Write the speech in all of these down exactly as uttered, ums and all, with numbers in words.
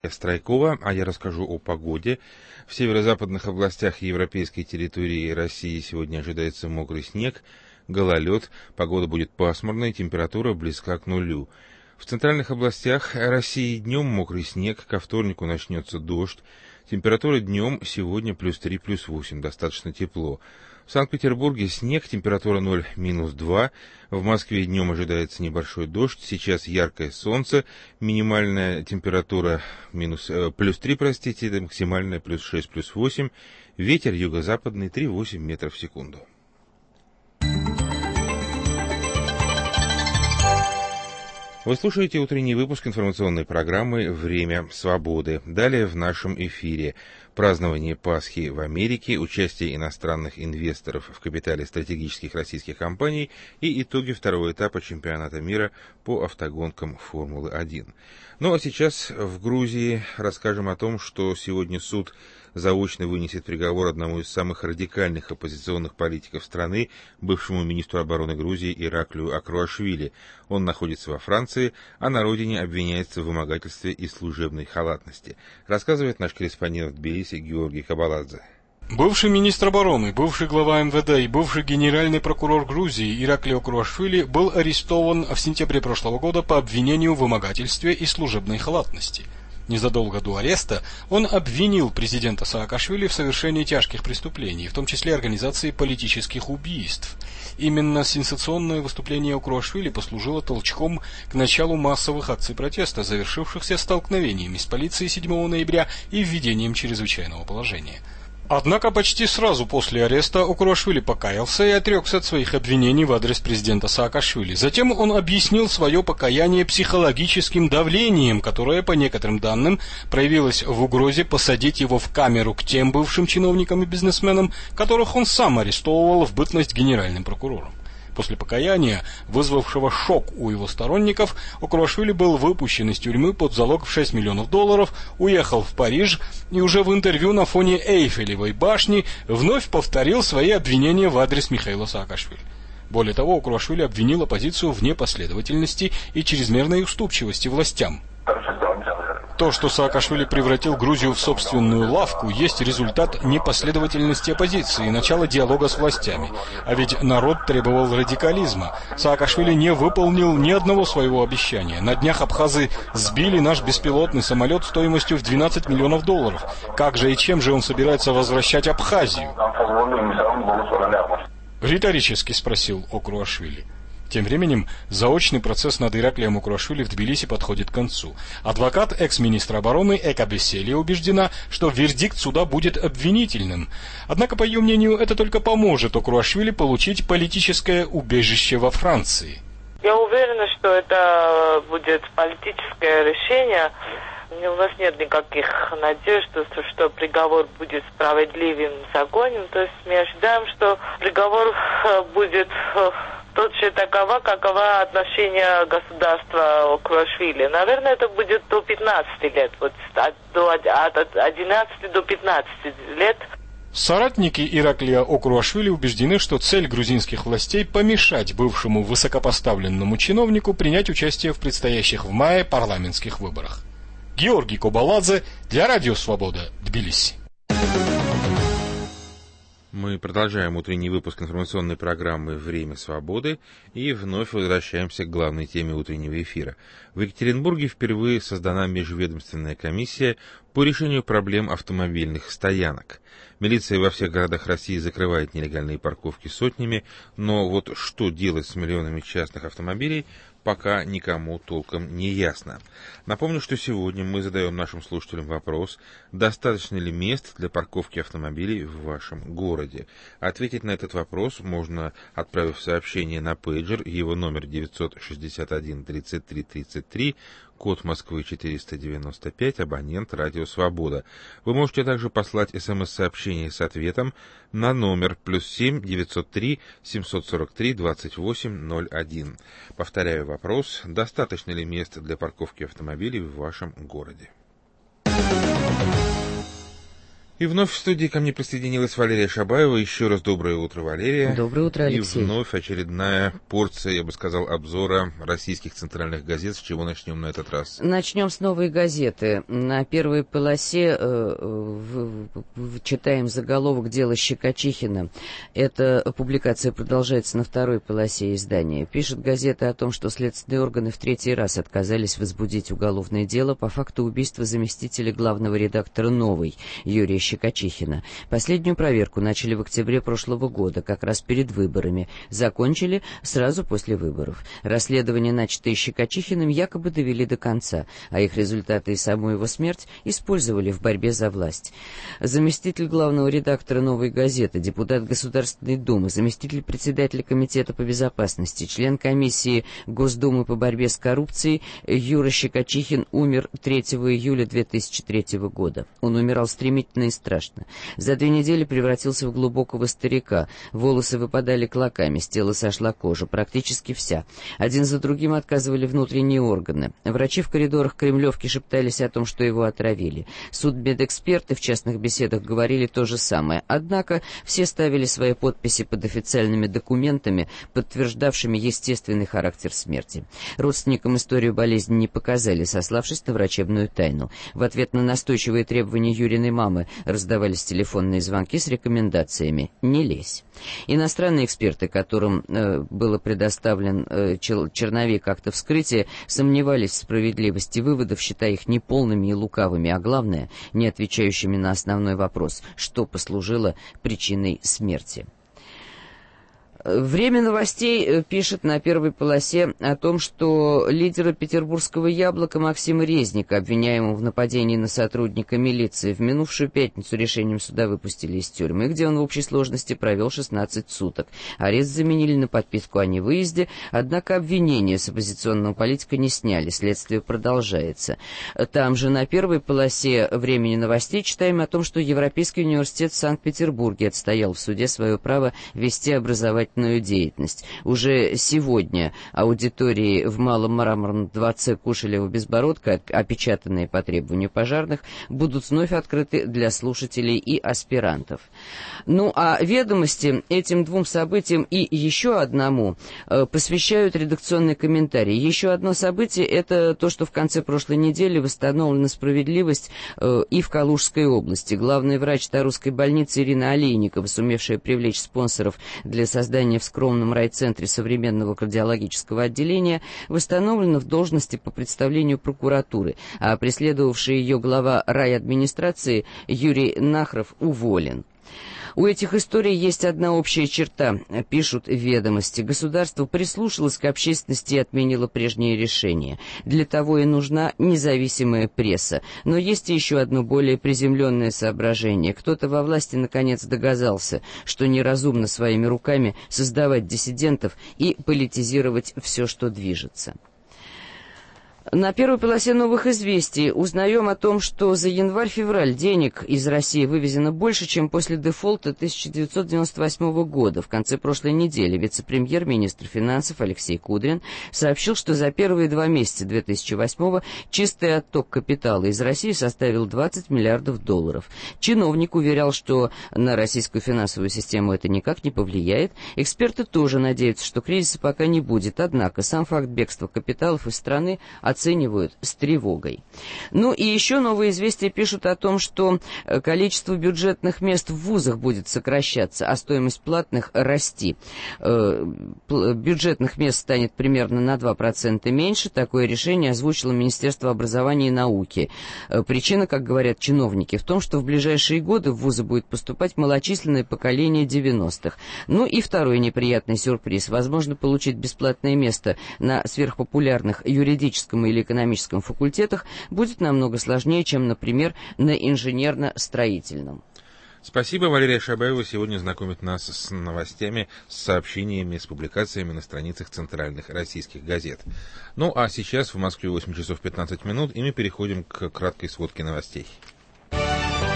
Страйкова, а я расскажу о погоде. В северо-западных областях европейской территории России сегодня ожидается мокрый снег, гололед, погода будет пасмурной, температура близка к нулю. В центральных областях России днем мокрый снег, ко вторнику начнется дождь. Температура днем сегодня плюс три, плюс восемь, достаточно тепло. В Санкт-Петербурге снег, температура ноль, минус два. В Москве днем ожидается небольшой дождь, сейчас яркое солнце, минимальная температура минус, э, плюс три, простите, максимальная плюс шесть, плюс восемь. Ветер юго-западный три целых восемь десятых метров в секунду. Вы слушаете утренний выпуск информационной программы «Время свободы». Далее в нашем эфире празднование Пасхи в Америке, участие иностранных инвесторов в капитале стратегических российских компаний и итоги второго этапа чемпионата мира по автогонкам Формулы один. Ну а сейчас в Грузии расскажем о том, что сегодня суд заочно вынесет приговор одному из самых радикальных оппозиционных политиков страны, бывшему министру обороны Грузии Ираклию Акруашвили. Он находится во Франции, а на родине обвиняется в вымогательстве и служебной халатности. Рассказывает наш корреспондент в Тбилиси Георгий Кабаладзе. Бывший министр обороны, бывший глава эм вэ дэ и бывший генеральный прокурор Грузии Ираклий Акруашвили был арестован в сентябре прошлого года по обвинению в вымогательстве и служебной халатности. Незадолго до ареста он обвинил президента Саакашвили в совершении тяжких преступлений, в том числе организации политических убийств. Именно сенсационное выступление Акруашвили послужило толчком к началу массовых акций протеста, завершившихся столкновениями с полицией седьмого ноября и введением чрезвычайного положения. Однако почти сразу после ареста Акруашвили покаялся и отрекся от своих обвинений в адрес президента Саакашвили. Затем он объяснил свое покаяние психологическим давлением, которое, по некоторым данным, проявилось в угрозе посадить его в камеру к тем бывшим чиновникам и бизнесменам, которых он сам арестовывал в бытность генеральным прокурором. После покаяния, вызвавшего шок у его сторонников, Акруашвили был выпущен из тюрьмы под залог в шесть миллионов долларов, уехал в Париж и уже в интервью на фоне Эйфелевой башни вновь повторил свои обвинения в адрес Михаила Саакашвили. Более того, Акруашвили обвинил оппозицию в непоследовательности и чрезмерной уступчивости властям. То, что Саакашвили превратил Грузию в собственную лавку, есть результат непоследовательности оппозиции и начала диалога с властями. А ведь народ требовал радикализма. Саакашвили не выполнил ни одного своего обещания. На днях абхазы сбили наш беспилотный самолет стоимостью в двенадцать миллионов долларов. Как же и чем же он собирается возвращать Абхазию? Риторически спросил Акруашвили. Тем временем заочный процесс над Ираклием Акруашвили в Тбилиси подходит к концу. Адвокат экс-министра обороны Эка Беселия убеждена, что вердикт суда будет обвинительным. Однако, по ее мнению, это только поможет Акруашвили получить политическое убежище во Франции. Я уверена, что это будет политическое решение. У нас нет никаких надежд, что, что приговор будет справедливым, законным. То есть мы ожидаем, что приговор будет точно такова, какова отношение государства к Акруашвили. Наверное, это будет до пятнадцати лет, вот от, до, от одиннадцати до пятнадцати лет. Соратники Ираклия Акруашвили убеждены, что цель грузинских властей помешать бывшему высокопоставленному чиновнику принять участие в предстоящих в мае парламентских выборах. Георгий Кабаладзе для Радио Свобода, Тбилиси. Мы продолжаем утренний выпуск информационной программы «Время свободы» и вновь возвращаемся к главной теме утреннего эфира. В Екатеринбурге впервые создана межведомственная комиссия по решению проблем автомобильных стоянок. Милиция во всех городах России закрывает нелегальные парковки сотнями, но вот что делать с миллионами частных автомобилей, пока никому толком не ясно. Напомню, что сегодня мы задаем нашим слушателям вопрос, достаточно ли мест для парковки автомобилей в вашем городе. Ответить на этот вопрос можно, отправив сообщение на пейджер, его номер девятьсот шестьдесят один тридцать три тридцать три, код Москвы четыреста девяносто пять, абонент Радио Свобода. Вы можете также послать смс-сообщение с ответом на номер плюс семь девятьсот три семьсот сорок три двадцать восемь ноль один. Повторяю вопрос, достаточно ли мест для парковки автомобилей в вашем городе? И вновь в студии ко мне присоединилась Валерия Шабаева. Еще раз доброе утро, Валерия. Доброе утро, Алексей. И вновь очередная порция, я бы сказал, обзора российских центральных газет. С чего начнем на этот раз? Начнем с «Новой газеты». На первой полосе э, в, в, читаем заголовок «Дело Щекочихина». Эта публикация продолжается на второй полосе издания. Пишет газета о том, что следственные органы в третий раз отказались возбудить уголовное дело по факту убийства заместителя главного редактора «Новой» Юрия Щекочихина. Последнюю проверку начали в октябре прошлого года, как раз перед выборами. Закончили сразу после выборов. Расследование, начатое Щекочихиным, якобы довели до конца, а их результаты и саму его смерть использовали в борьбе за власть. Заместитель главного редактора «Новой газеты», депутат Государственной Думы, заместитель председателя Комитета по безопасности, член комиссии Госдумы по борьбе с коррупцией Юра Щекочихин умер третьего июля две тысячи третьего года. Он умирал стремительно и страшно. За две недели превратился в глубокого старика. Волосы выпадали клоками, с тела сошла кожа, практически вся. Один за другим отказывали внутренние органы. Врачи в коридорах Кремлевки шептались о том, что его отравили. Судмедэксперты в частных беседах говорили то же самое. Однако все ставили свои подписи под официальными документами, подтверждавшими естественный характер смерти. Родственникам историю болезни не показали, сославшись на врачебную тайну. В ответ на настойчивые требования Юриной мамы раздавались телефонные звонки с рекомендациями «не лезь». Иностранные эксперты, которым э, было предоставлен э, черновик акта вскрытия, сомневались в справедливости выводов, считая их неполными и лукавыми, а главное, не отвечающими на основной вопрос, что послужило причиной смерти. Время новостей пишет на первой полосе о том, что лидера петербургского «Яблока» Максима Резника, обвиняемого в нападении на сотрудника милиции, в минувшую пятницу решением суда выпустили из тюрьмы, где он в общей сложности провел шестнадцать суток. Арест заменили на подписку о невыезде, однако обвинения с оппозиционного политика не сняли, следствие продолжается. Там же на первой полосе «Времени новостей» читаем о том, что Европейский университет в Санкт-Петербурге отстоял в суде свое право вести образовательную деятельность. Уже сегодня аудитории в Малом мраморном дворце Кушелева-Безбородко, опечатанные по требованию пожарных, будут вновь открыты для слушателей и аспирантов. Ну а ведомости этим двум событиям и еще одному э, посвящают редакционный комментарий. Еще одно событие — это то, что в конце прошлой недели восстановлена справедливость э, и в Калужской области. Главный врач Тарусской больницы Ирина Олейникова, сумевшая привлечь спонсоров для создания в скромном райцентре современного кардиологического отделения, восстановлена в должности по представлению прокуратуры, а преследовавший ее глава райадминистрации Юрий Нахров уволен. У этих историй есть одна общая черта, пишут ведомости. Государство прислушалось к общественности и отменило прежние решения. Для того и нужна независимая пресса. Но есть еще одно более приземленное соображение. Кто-то во власти наконец догадался, что неразумно своими руками создавать диссидентов и политизировать все, что движется. На первой полосе «Новых известий» узнаем о том, что за январь-февраль денег из России вывезено больше, чем после дефолта тысяча девятьсот девяносто восьмого года. В конце прошлой недели вице-премьер-министр финансов Алексей Кудрин сообщил, что за первые два месяца две тысячи восьмого чистый отток капитала из России составил двадцать миллиардов долларов. Чиновник уверял, что на российскую финансовую систему это никак не повлияет. Эксперты тоже надеются, что кризиса пока не будет. Однако сам факт бегства капиталов из страны оценивают с тревогой. Ну и еще «Новые известия» пишут о том, что количество бюджетных мест в вузах будет сокращаться, а стоимость платных расти. Бюджетных мест станет примерно на два процента меньше. Такое решение озвучило Министерство образования и науки. Причина, как говорят чиновники, в том, что в ближайшие годы в вузы будет поступать малочисленное поколение девяностых. Ну и второй неприятный сюрприз. Возможно получить бесплатное место на сверхпопулярных юридическом или экономическом факультетах будет намного сложнее, чем, например, на инженерно-строительном. Спасибо. Валерия Шабаева сегодня знакомит нас с новостями, с сообщениями, с публикациями на страницах центральных российских газет. Ну а сейчас в Москве восемь часов пятнадцать минут, и мы переходим к краткой сводке новостей.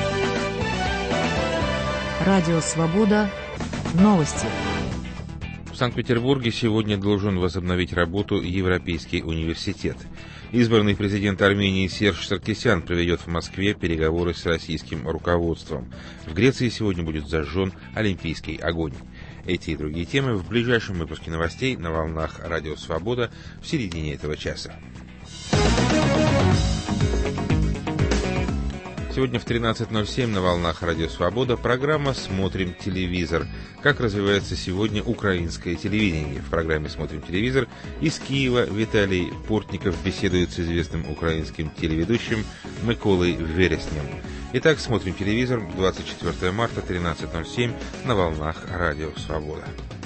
Радио «Свобода». Новости. В Санкт-Петербурге сегодня должен возобновить работу Европейский университет. Избранный президент Армении Серж Саркисян проведет в Москве переговоры с российским руководством. В Греции сегодня будет зажжен олимпийский огонь. Эти и другие темы в ближайшем выпуске новостей на волнах Радио Свобода в середине этого часа. Сегодня в тринадцать ноль семь на волнах Радио Свобода программа «Смотрим телевизор». Как развивается сегодня украинское телевидение? В программе «Смотрим телевизор» из Киева Виталий Портников беседует с известным украинским телеведущим Миколой Вереснем. Итак, «Смотрим телевизор», двадцать четвёртого марта, тринадцать ноль семь на волнах Радио Свобода.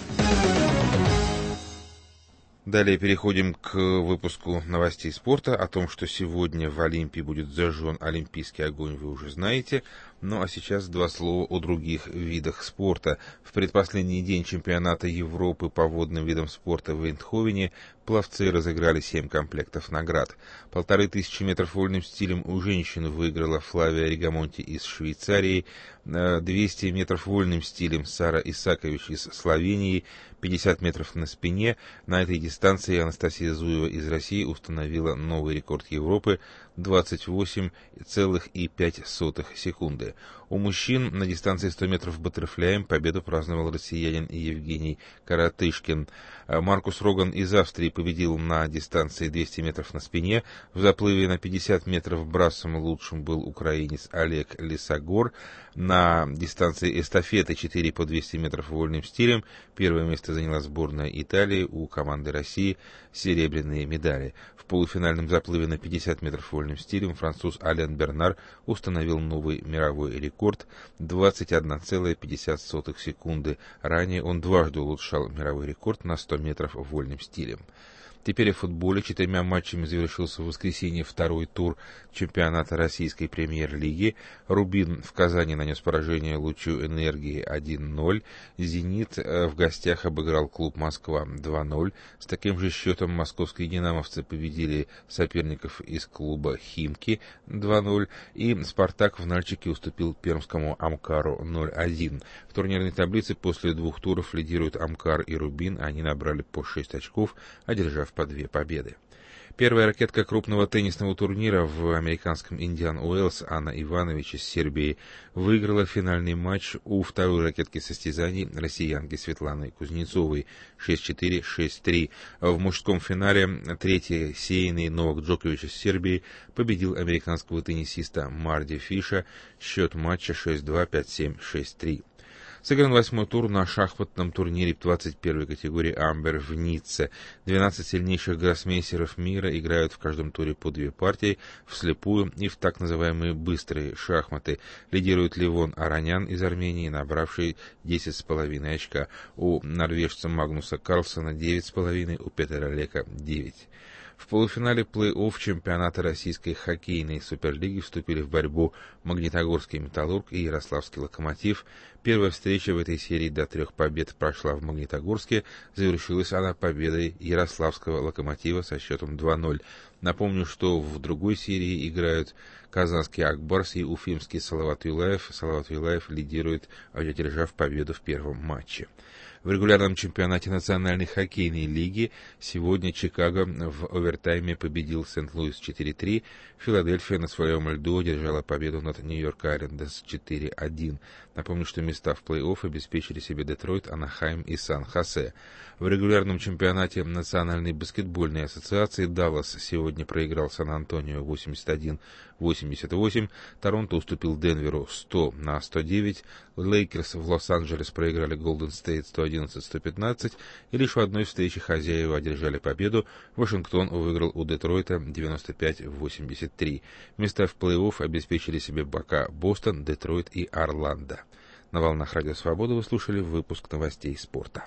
Далее переходим к выпуску новостей спорта. О том, что сегодня в Олимпии будет зажжен олимпийский огонь, вы уже знаете. Ну а сейчас два слова о других видах спорта. В предпоследний день чемпионата Европы по водным видам спорта в Эйндховене пловцы разыграли семь комплектов наград. Полторы тысячи метров вольным стилем у женщин выиграла Флавия Ригамонти из Швейцарии, двести метров вольным стилем Сара Исакович из Словении, пятьдесят метров на спине. На этой дистанции Анастасия Зуева из России установила новый рекорд Европы двадцать восемь целых пять сотых секунды. У мужчин на дистанции сто метров баттерфляем победу праздновал россиянин Евгений Каратышкин. Маркус Роган из Австрии победил на дистанции двести метров на спине. В заплыве на пятьдесят метров брасом лучшим был украинец Олег Лисогор. На дистанции эстафеты четыре по двести метров вольным стилем первое место заняла сборная Италии, у команды России серебряные медали. В полуфинальном заплыве на пятьдесят метров вольным стилем француз Ален Бернар установил новый мировой рекорд двадцать одна целая пятьдесят сотых секунды. Ранее он дважды улучшал мировой рекорд на сто метров вольным стилем. Теперь о футболе. Четырьмя матчами завершился в воскресенье второй тур чемпионата российской премьер-лиги. «Рубин» в Казани нанес поражение «Лучу энергии» один ноль. «Зенит» в гостях обыграл клуб «Москва» два ноль. С таким же счетом московские «Динамовцы» победили соперников из клуба «Химки» два ноль. И «Спартак» в Нальчике уступил пермскому «Амкару» ноль один. В турнирной таблице после двух туров лидируют «Амкар» и «Рубин». Они набрали по шесть очков, одержав по две победы. Первая ракетка крупного теннисного турнира в американском Индиан Уэллс Анна Иванович из Сербии выиграла финальный матч у второй ракетки состязаний россиянки Светланы Кузнецовой шесть четыре шесть три. В мужском финале третий сеянный Новак Джокович из Сербии победил американского теннисиста Марди Фиша. Счет матча шесть два пять семь шесть три. Сыгран восьмой тур на шахматном турнире двадцать первой категории Амбер в Ницце. двенадцать сильнейших гроссмейстеров мира играют в каждом туре по две партии, вслепую и в так называемые быстрые шахматы. Лидирует Левон Аранян из Армении, набравший десять с половиной очка. У норвежца Магнуса Карлсона девять с половиной, у Петера Лека девять. В полуфинале плей-офф чемпионата российской хоккейной суперлиги вступили в борьбу Магнитогорский Металлург и Ярославский Локомотив. Первая встреча в этой серии до трех побед прошла в Магнитогорске. Завершилась она победой Ярославского Локомотива со счетом два ноль. Напомню, что в другой серии играют казанский Акбарс и уфимский Салават Юлаев. Салават Юлаев лидирует, одержав победу в первом матче. В регулярном чемпионате Национальной хоккейной лиги сегодня Чикаго в овертайме победил Сент-Луис четыре три. Филадельфия на своем льду одержала победу над Нью-Йорк Айлендерс четыре один. Напомню, что места в плей-офф обеспечили себе Детройт, Анахайм и Сан-Хосе. В регулярном чемпионате Национальной баскетбольной ассоциации Даллас сегодня проиграл Сан-Антонио восемьдесят один восемьдесят восемь. Торонто уступил Денверу сто на сто девять. Лейкерс в Лос-Анджелес проиграли Голден Стейт сто одиннадцать сто пятнадцать. И лишь в одной встрече хозяева одержали победу. Вашингтон выиграл у Детройта девяносто пять восемьдесят три. Места в плей-офф обеспечили себе бока Бостон, Детройт и Орландо. На волнах Радио Свобода вы слушали выпуск новостей спорта.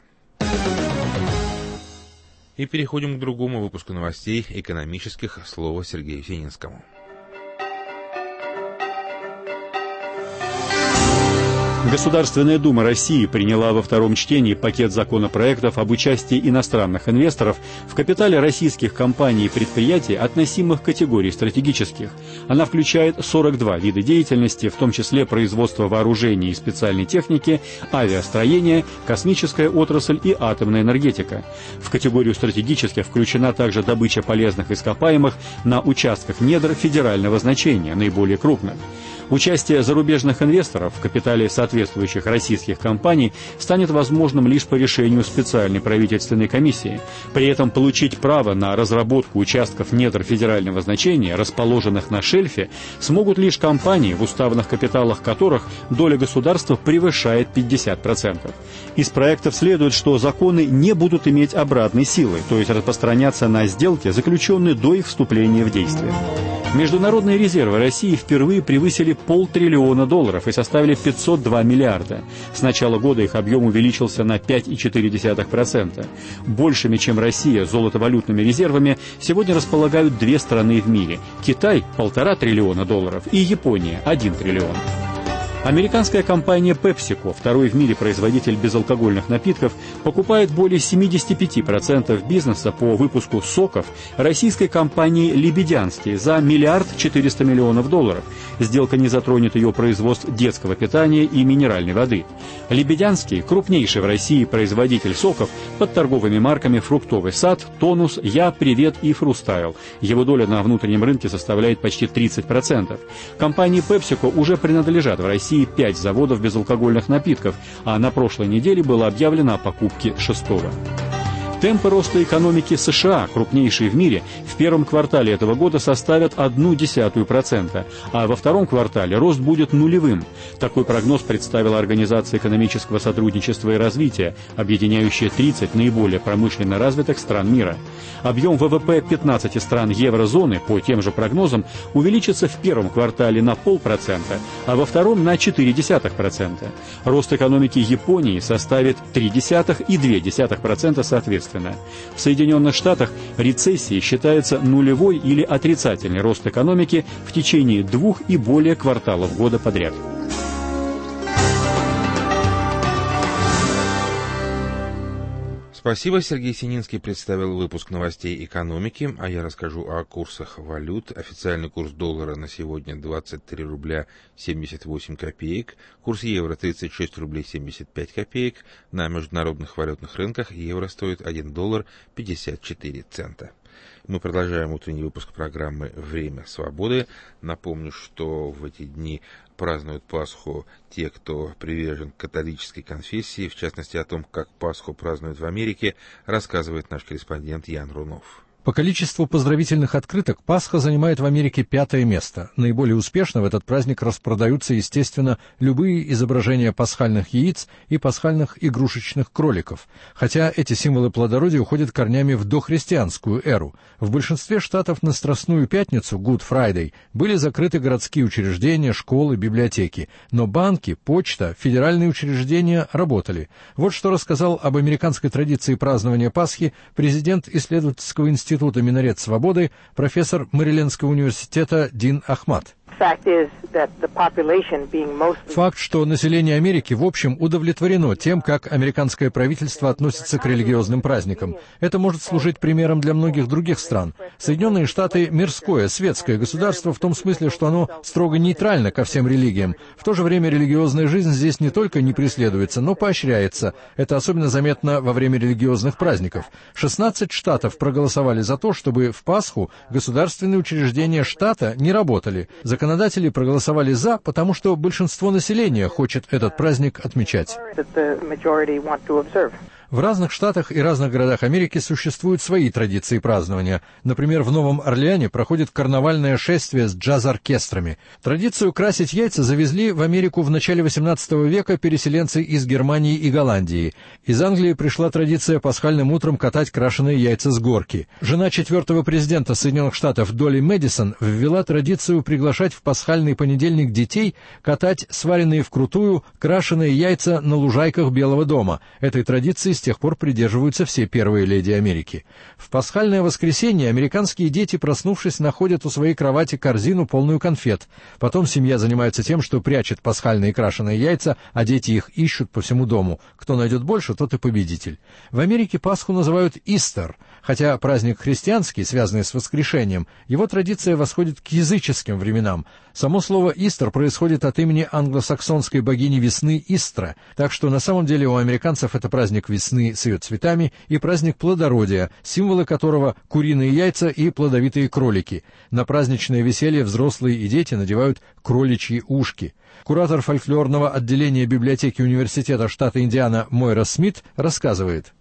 И переходим к другому выпуску новостей экономических. Слово Сергею Сининскому. Государственная дума России приняла во втором чтении пакет законопроектов об участии иностранных инвесторов в капитале российских компаний и предприятий, относимых к категории стратегических. Она включает сорок два вида деятельности, в том числе производство вооружений и специальной техники, авиастроение, космическая отрасль и атомная энергетика. В категорию стратегических включена также добыча полезных ископаемых на участках недр федерального значения, наиболее крупных. Участие зарубежных инвесторов в капитале соответствующих российских компаний станет возможным лишь по решению специальной правительственной комиссии. При этом получить право на разработку участков недр федерального значения, расположенных на шельфе, смогут лишь компании, в уставных капиталах которых доля государства превышает пятьдесят процентов. Из проектов следует, что законы не будут иметь обратной силы, то есть распространяться на сделки, заключенные до их вступления в действие. Международные резервы России впервые превысили полтриллиона долларов и составили пятьсот два миллиарда. С начала года их объем увеличился на пять целых четыре десятых процента. Большими, чем Россия, золотовалютными резервами сегодня располагают две страны в мире. Китай – полтора триллиона долларов и Япония – один триллион. Американская компания PepsiCo, второй в мире производитель безалкогольных напитков, покупает более семьдесят пять процентов бизнеса по выпуску соков российской компании «Лебедянский» за миллиард четыреста миллионов долларов. Сделка не затронет ее производств детского питания и минеральной воды. «Лебедянский» – крупнейший в России производитель соков под торговыми марками «Фруктовый сад», «Тонус», «Я», «Привет» и «Фрустайл». Его доля на внутреннем рынке составляет почти тридцать процентов. Компании PepsiCo уже принадлежат в России пять заводов безалкогольных напитков, а на прошлой неделе было объявлено о покупке шестого. Темпы роста экономики США, крупнейшей в мире, в первом квартале этого года составят одну десятую процента, а во втором квартале рост будет нулевым. Такой прогноз представила Организация экономического сотрудничества и развития, объединяющая тридцать наиболее промышленно развитых стран мира. Объем ВВП пятнадцати стран еврозоны, по тем же прогнозам, увеличится в первом квартале на полпроцента, а во втором на четыре десятых процента. Рост экономики Японии составит три десятых и две десятых процента соответственно. В Соединенных Штатах рецессией считается нулевой или отрицательный рост экономики в течение двух и более кварталов года подряд. Спасибо. Сергей Сининский представил выпуск новостей экономики, а я расскажу о курсах валют. Официальный курс доллара на сегодня двадцать три рубля семьдесят восемь копеек, курс евро тридцать шесть рублей семьдесят пять копеек, на международных валютных рынках евро стоит один доллар пятьдесят четыре цента. Мы продолжаем утренний выпуск программы «Время свободы». Напомню, что в эти дни празднуют Пасху те, кто привержен к католической конфессии. В частности, о том, как Пасху празднуют в Америке, рассказывает наш корреспондент Ян Рунов. По количеству поздравительных открыток Пасха занимает в Америке пятое место. Наиболее успешно в этот праздник распродаются, естественно, любые изображения пасхальных яиц и пасхальных игрушечных кроликов. Хотя эти символы плодородия уходят корнями в дохристианскую эру. В большинстве штатов на Страстную пятницу, Good Friday, были закрыты городские учреждения, школы, библиотеки. Но банки, почта, федеральные учреждения работали. Вот что рассказал об американской традиции празднования Пасхи президент исследовательского института Института Минарет Свободы, профессор Мэрилендского университета Дин Ахмад. Факт, что население Америки в общем удовлетворено тем, как американское правительство относится к религиозным праздникам. Это может служить примером для многих других стран. Соединенные Штаты – мирское, светское государство в том смысле, что оно строго нейтрально ко всем религиям. В то же время религиозная жизнь здесь не только не преследуется, но поощряется. Это особенно заметно во время религиозных праздников. шестнадцать штатов проголосовали за то, чтобы в Пасху государственные учреждения штата не работали. Законодатели проголосовали «за», потому что большинство населения хочет этот праздник отмечать. В разных штатах и разных городах Америки существуют свои традиции празднования. Например, в Новом Орлеане проходит карнавальное шествие с джаз-оркестрами. Традицию красить яйца завезли в Америку в начале восемнадцатого века переселенцы из Германии и Голландии. Из Англии пришла традиция пасхальным утром катать крашеные яйца с горки. Жена четвертого президента Соединенных Штатов Долли Мэдисон ввела традицию приглашать в пасхальный понедельник детей катать сваренные вкрутую крашеные яйца на лужайках Белого дома. Этой традиции с тех пор придерживаются все первые леди Америки. В пасхальное воскресенье американские дети, проснувшись, находят у своей кровати корзину, полную конфет. Потом семья занимается тем, что прячет пасхальные крашеные яйца, а дети их ищут по всему дому. Кто найдет больше, тот и победитель. В Америке Пасху называют Истер, хотя праздник христианский, связанный с воскрешением, его традиция восходит к языческим временам. Само слово «Истер» происходит от имени англосаксонской богини весны Истра, так что на самом деле у американцев это праздник весны с ее цветами и праздник плодородия, символы которого — куриные яйца и плодовитые кролики. На праздничное веселье взрослые и дети надевают кроличьи ушки. Куратор фольклорного отделения библиотеки университета штата Индиана Мойра Смит рассказывает: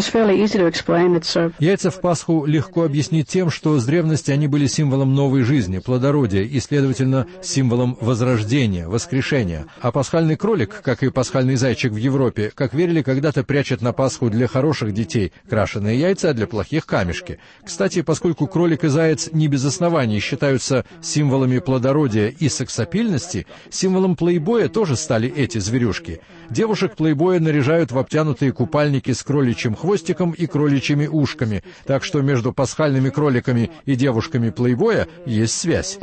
яйца в Пасху легко объяснить тем, что с древности они были символом новой жизни, плодородия и, следовательно, символом возрождения, воскрешения. А пасхальный кролик, как и пасхальный зайчик в Европе, как верили, когда-то прячет на Пасху для хороших детей крашеные яйца, а для плохих — камешки. Кстати, поскольку кролик и заяц не без оснований считаются символами плодородия и сексапильности, символом плейбоя тоже стали эти зверюшки. Девушек плейбоя наряжают в обтянутые купальники с кроличьим хвостиком и кроличьими ушками, так что между пасхальными кроликами и девушками плейбоя есть связь.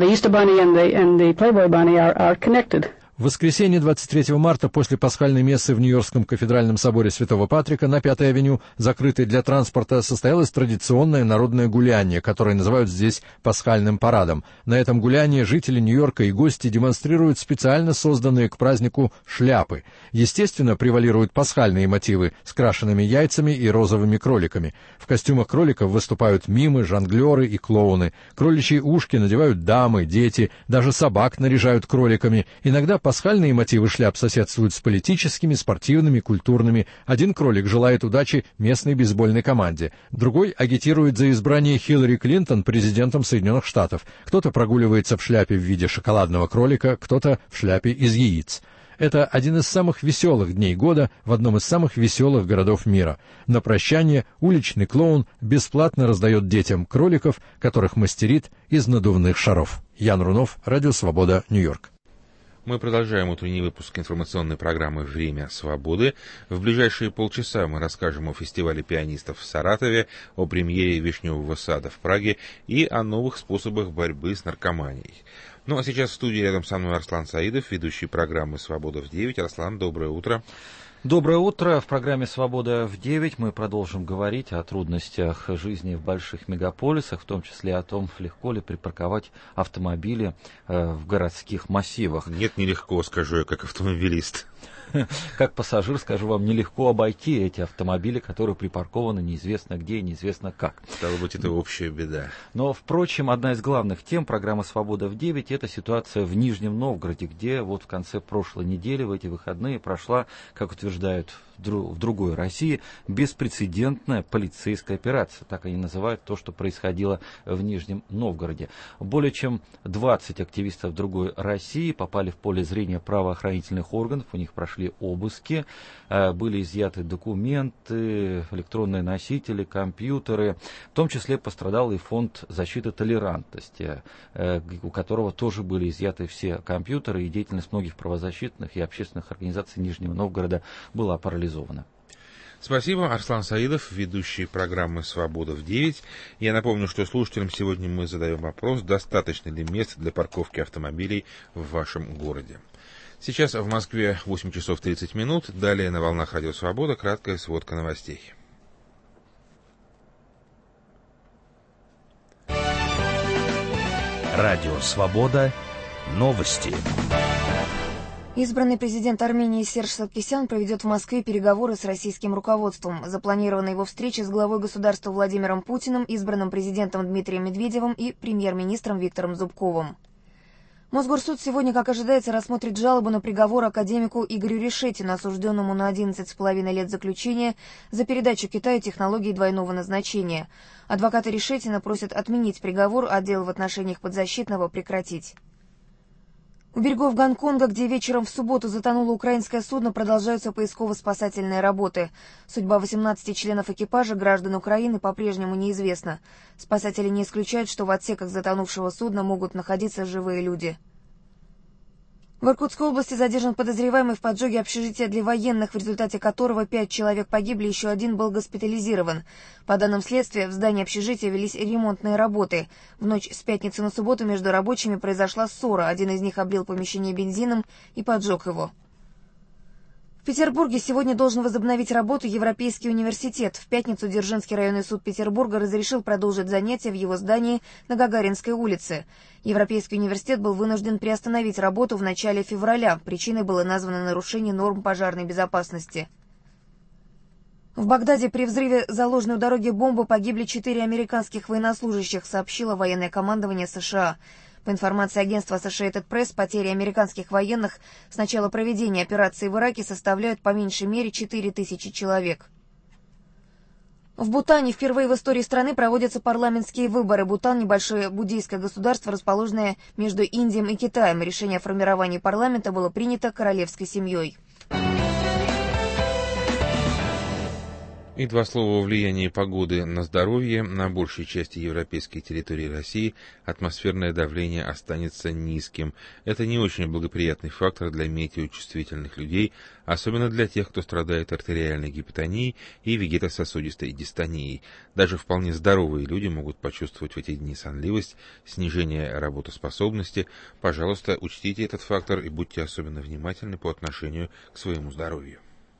В воскресенье двадцать третьего марта после пасхальной мессы в Нью-Йоркском кафедральном соборе Святого Патрика на Пятой авеню, закрытой для транспорта, состоялось традиционное народное гуляние, которое называют здесь пасхальным парадом. На этом гулянии жители Нью-Йорка и гости демонстрируют специально созданные к празднику шляпы. Естественно, превалируют пасхальные мотивы с крашеными яйцами и розовыми кроликами. В костюмах кроликов выступают мимы, жонглеры и клоуны. Кроличьи ушки надевают дамы, дети, даже собак наряжают кроликами. Иногда пасхальные мотивы шляп соседствуют с политическими, спортивными, культурными. Один кролик желает удачи местной бейсбольной команде, другой агитирует за избрание Хиллари Клинтон президентом Соединенных Штатов. Кто-то прогуливается в шляпе в виде шоколадного кролика, кто-то в шляпе из яиц. Это один из самых веселых дней года в одном из самых веселых городов мира. На прощание уличный клоун бесплатно раздает детям кроликов, которых мастерит из надувных шаров. Ян Рунов, Радио Свобода, Нью-Йорк. Мы продолжаем утренний выпуск информационной программы «Время свободы». В ближайшие полчаса мы расскажем о фестивале пианистов в Саратове, о премьере «Вишневого сада» в Праге и о новых способах борьбы с наркоманией. Ну а сейчас в студии рядом со мной Арслан Саидов, ведущий программы «Свобода в девять». Арслан, доброе утро. Доброе утро. В программе «Свобода в девять» мы продолжим говорить о трудностях жизни в больших мегаполисах, в том числе о том, легко ли припарковать автомобили э, в городских массивах. Нет, нелегко, скажу я, как автомобилист. Как пассажир, скажу вам, нелегко обойти эти автомобили, которые припаркованы неизвестно где и неизвестно как. Стало быть, это общая беда. Но, впрочем, одна из главных тем программы «Свобода в девять» — это ситуация в Нижнем Новгороде, где вот в конце прошлой недели, в эти выходные, прошла, как утверждают в другой России, беспрецедентная полицейская операция. Так они называют то, что происходило в Нижнем Новгороде. Более чем двадцать активистов другой России попали в поле зрения правоохранительных органов, у них прошли обыски, были изъяты документы, электронные носители, компьютеры. В том числе пострадал и фонд защиты толерантности, у которого тоже были изъяты все компьютеры, и деятельность многих правозащитных и общественных организаций Нижнего Новгорода была парализована. Спасибо. Арслан Саидов, ведущий программы «Свобода в девять». Я напомню, что слушателям сегодня мы задаем вопрос, достаточно ли места для парковки автомобилей в вашем городе. Сейчас в Москве восемь часов тридцать минут. Далее на волнах Радио Свобода краткая сводка новостей. Радио Свобода. Новости. Избранный президент Армении Серж Саркисян проведет в Москве переговоры с российским руководством. Запланирована его встреча с главой государства Владимиром Путиным, избранным президентом Дмитрием Медведевым и премьер-министром Виктором Зубковым. Мосгорсуд сегодня, как ожидается, рассмотрит жалобу на приговор академику Игорю Решетину, осужденному на одиннадцать с половиной лет заключения за передачу Китаю технологий двойного назначения. Адвокаты Решетина просят отменить приговор, а дело в отношениях подзащитного прекратить. У берегов Гонконга, где вечером в субботу затонуло украинское судно, продолжаются поисково-спасательные работы. Судьба восемнадцати членов экипажа, граждан Украины, по-прежнему неизвестна. Спасатели не исключают, что в отсеках затонувшего судна могут находиться живые люди. В Иркутской области задержан подозреваемый в поджоге общежития для военных, в результате которого пять человек погибли, еще один был госпитализирован. По данным следствия, в здании общежития велись ремонтные работы. В ночь с пятницы на субботу между рабочими произошла ссора. Один из них облил помещение бензином и поджег его. В Петербурге сегодня должен возобновить работу Европейский университет. В пятницу Дзержинский районный суд Петербурга разрешил продолжить занятия в его здании на Гагаринской улице. Европейский университет был вынужден приостановить работу в начале февраля. Причиной было названо нарушение норм пожарной безопасности. В Багдаде при взрыве заложенной у дороги бомбы погибли четыре американских военнослужащих, сообщило военное командование США. По информации агентства Associated Press, потери американских военных с начала проведения операции в Ираке составляют по меньшей мере четыре тысячи человек. В Бутане впервые в истории страны проводятся парламентские выборы. Бутан – небольшое буддийское государство, расположенное между Индией и Китаем. Решение о формировании парламента было принято королевской семьей. И два слова о влиянии погоды на здоровье. На большей части европейской территории России атмосферное давление останется низким. Это не очень благоприятный фактор для метеочувствительных людей, особенно для тех, кто страдает артериальной гипотонией и вегетососудистой дистонией. Даже вполне здоровые люди могут почувствовать в эти дни сонливость, снижение работоспособности. Пожалуйста, учтите этот фактор и будьте особенно внимательны по отношению к своему здоровью.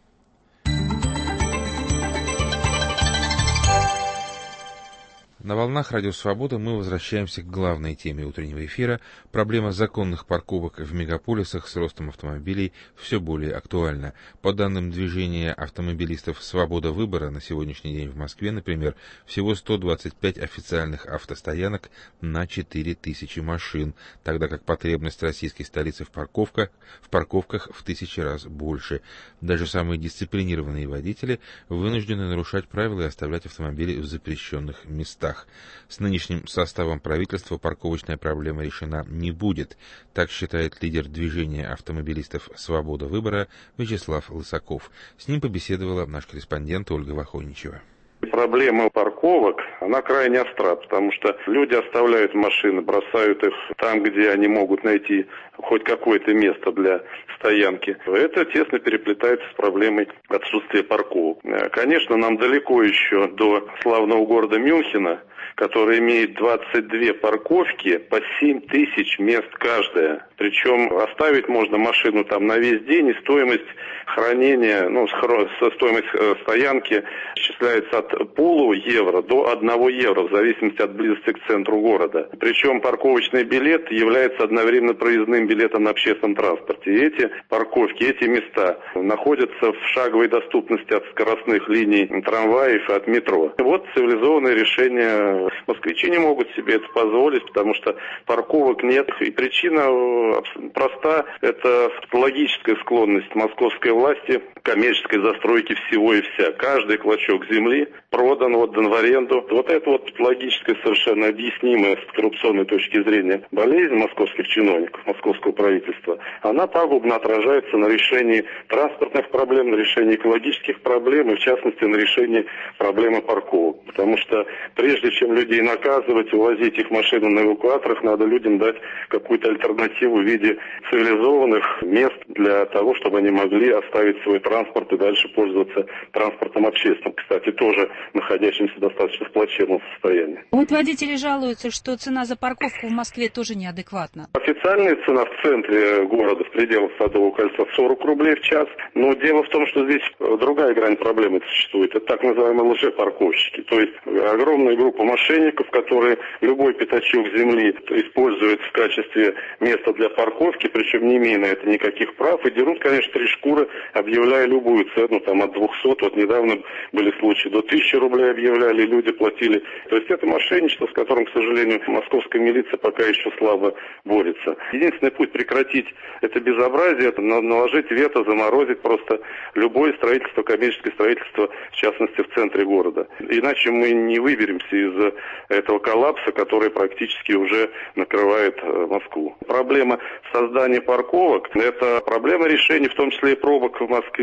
На волнах Радио Свобода мы возвращаемся к главной теме утреннего эфира. Проблема законных парковок в мегаполисах с ростом автомобилей все более актуальна. По данным движения автомобилистов «Свобода выбора», на сегодняшний день в Москве, например, всего сто двадцать пять официальных автостоянок на четыре тысячи машин, тогда как потребность российской столицы в парковках, в парковках в тысячи раз больше. Даже самые дисциплинированные водители вынуждены нарушать правила и оставлять автомобили в запрещенных местах. С нынешним составом правительства парковочная проблема решена не будет, так считает лидер движения автомобилистов «Свобода выбора» Вячеслав Лысаков. С ним побеседовала наш корреспондент Ольга Вахоничева. Проблема парковок, она крайне остра, потому что люди оставляют машины, бросают их там, где они могут найти хоть какое-то место для стоянки. Это тесно переплетается с проблемой отсутствия парковок. Конечно, нам далеко еще до славного города Мюнхена, который имеет двадцать две парковки по семь тысяч мест каждая. Причем оставить можно машину там на весь день, и стоимость хранения, ну, стоимость стоянки исчисляется от полу евро до одного евро, в зависимости от близости к центру города. Причем парковочный билет является одновременно проездным билетом на общественном транспорте. И эти парковки, эти места находятся в шаговой доступности от скоростных линий трамваев и от метро. Вот цивилизованное решение. Москвичи не могут себе это позволить, потому что парковок нет. И причина проста. Это логическая склонность московской власти к коммерческой застройке всего и вся. Каждый клочок земли продан, отдан в аренду. Вот это вот логическая, совершенно объяснимая с коррупционной точки зрения болезнь московских чиновников, московского правительства, она пагубно отражается на решении транспортных проблем, на решении экологических проблем и, в частности, на решении проблемы парковок. Потому что прежде чем людей наказывать, увозить их машины на эвакуаторах, надо людям дать какую-то альтернативу в виде цивилизованных мест для того, чтобы они могли оставить свой транспорт и дальше пользоваться транспортом общественным. Кстати, тоже находящимся достаточно в плачевном состоянии. Вот водители жалуются, что цена за парковку в Москве тоже неадекватна. Официальная цена в центре города, в пределах Садового кольца, сорок рублей в час. Но дело в том, что здесь другая грань проблемы существует. Это так называемые лжепарковщики. То есть огромная группа мошенников, которые любой пятачок земли используют в качестве места для парковки, причем не имея на это никаких прав, и дерут, конечно, три шкуры, объявляя любую цену, там, от двухсот, вот недавно были случаи, до тысячи рублей объявляли, люди платили. То есть это мошенничество, с которым, к сожалению, московская милиция пока еще слабо борется. Единственный путь прекратить это безобразие, это наложить вето, заморозить просто любое строительство, коммерческое строительство, в частности, в центре города. Иначе мы не выберемся из этого коллапса, который практически уже накрывает Москву. Проблема создания парковок – это проблема решения, в том числе и пробок в Москве,